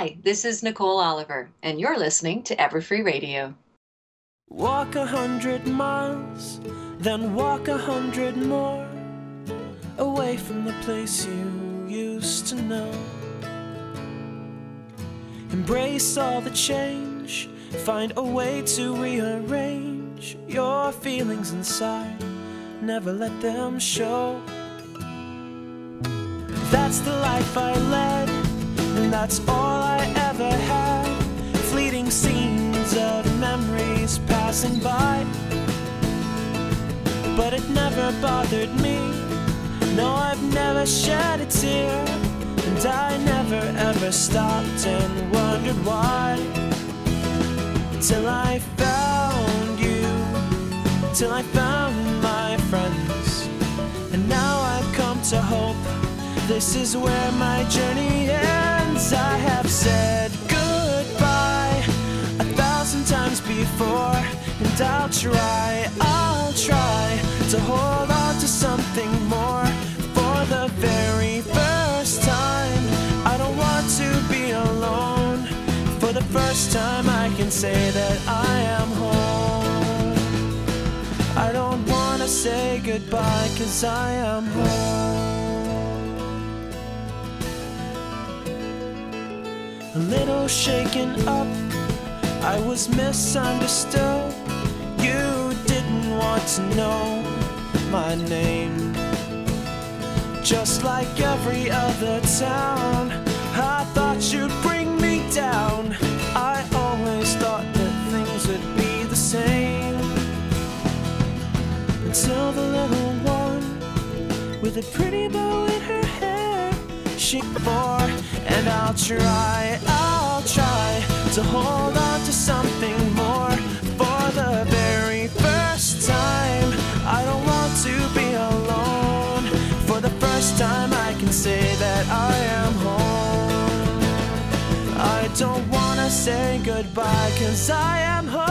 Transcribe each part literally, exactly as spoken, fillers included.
Hi, this is Nicole Oliver, and you're listening to Everfree Radio. Walk a hundred miles, then walk a hundred more, away from the place you used to know. Embrace all the change, find a way to rearrange your feelings inside, never let them show. That's the life I led, and that's all I ever had. Fleeting scenes of memories passing by, but it never bothered me. No, I've never shed a tear, and I never ever stopped and wondered why. Till I found you, till I found my friends, and now I've come to hope this is where my journey ends. I have said goodbye a thousand times before, and I'll try, I'll try to hold on to something more. For the very first time, I don't want to be alone. For the first time, I can say that I am home. I don't want to say goodbye, 'cause I am home. A little shaken up, I was misunderstood. You didn't want to know my name. Just like every other town, I thought you'd bring me down. I always thought that things would be the same, until the little one with a pretty bow in her hair, she bore. And I'll try, I'll try to hold on to something more. For the very first time, I don't want to be alone. For the first time, I can say that I am home. I don't want to say goodbye, 'cause I am home.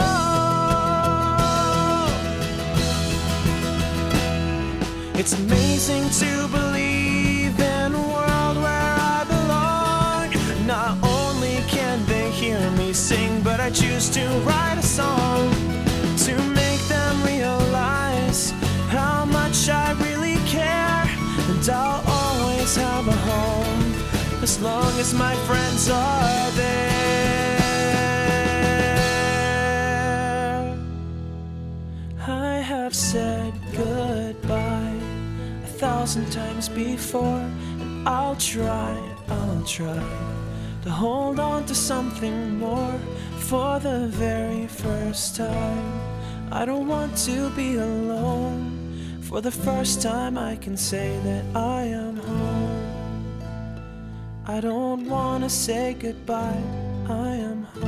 It's amazing to believe in a world where I belong. Not only can they hear me sing, but I choose to write a song to make them realize how much I really care. And I'll always have a home as long as my friends are there. I have said goodbye a thousand times before, and I'll try, I'll try to hold on to something more. For the very first time, I don't want to be alone. For the first time, I can say that I am home. I don't want to say goodbye, I am home.